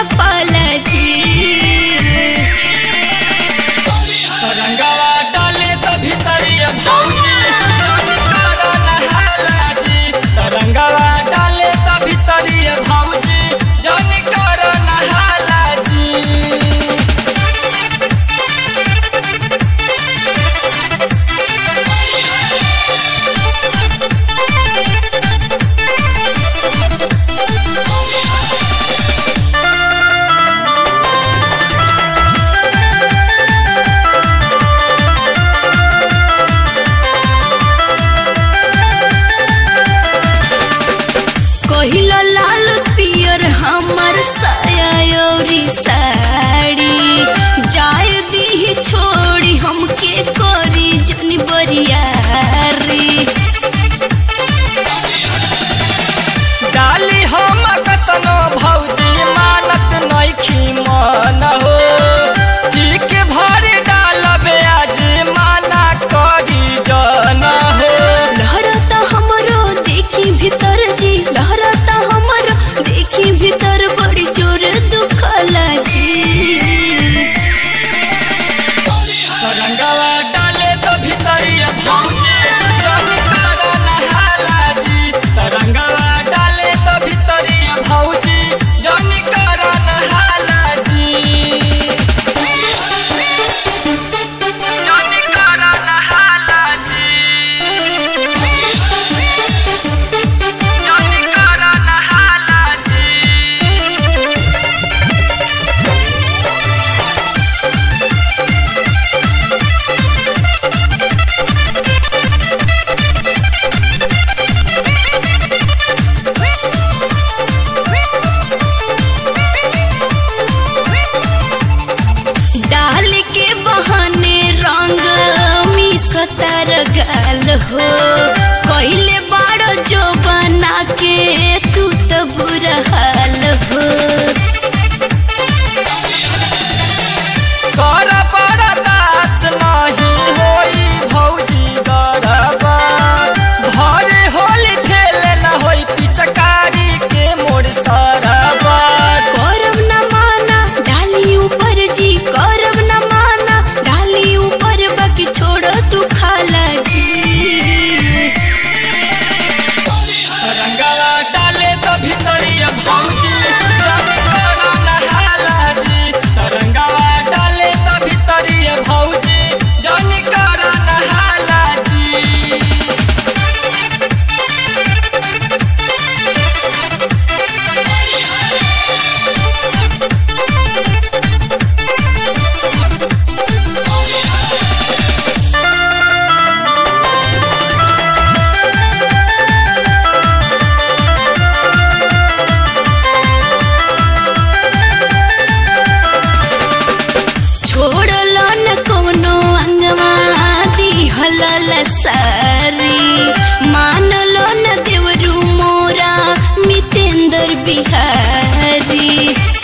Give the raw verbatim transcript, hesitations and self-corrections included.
पाला जी। रंगवा डाले तो भीतरिया भौजी जानी करो नहाला जी। रंगवा डाले तो भीतरिया भौजी जानी करो नहाला जी। कहिला लाल पियर हमर साया औरी साड़ी जाए दी छोड़ी हमके करी जन बरियारी। डाली हम कतनो भौजी मानत नइखी मन हो। ठीक भर डालबे आज माना करी जन हो। लहरता हमरो देखी भीतर जी, लहरता हमरो देखी भीतर बड़ी जोर दुखला जी। रंगवा डाले तो भीतरिया भौजी जानी करो नहाला जी। रंगवा डाले तो भीतरिया भौजी जानी करो नहाला जी। जानी करो नहाला जी। जानी करो नहाला जी। डाल के बहाने रंग मिसतर गाल हो। कहिले बाड़ो जो बना के तू तो बुरा हाल हो। कर बरदास नहीं होई भौजी गरबा। भरे होली खेले न होई पिचकारी के मोर सरबा। करब न माना डाली ऊपर जी, करब न माना डाली ऊपर बाकी छोड़ो तू खाला जी। रंगवा डाले तो भीतरिया भौजी जानी करो नहाला जी। रंगवा डाले तो भीतरिया भौजी जानी करो नहाला जी। छोड़लो न कोनो अंगवा दिहल सारी। मानलो न देवरू मोरा मितेंद्र बिहारी।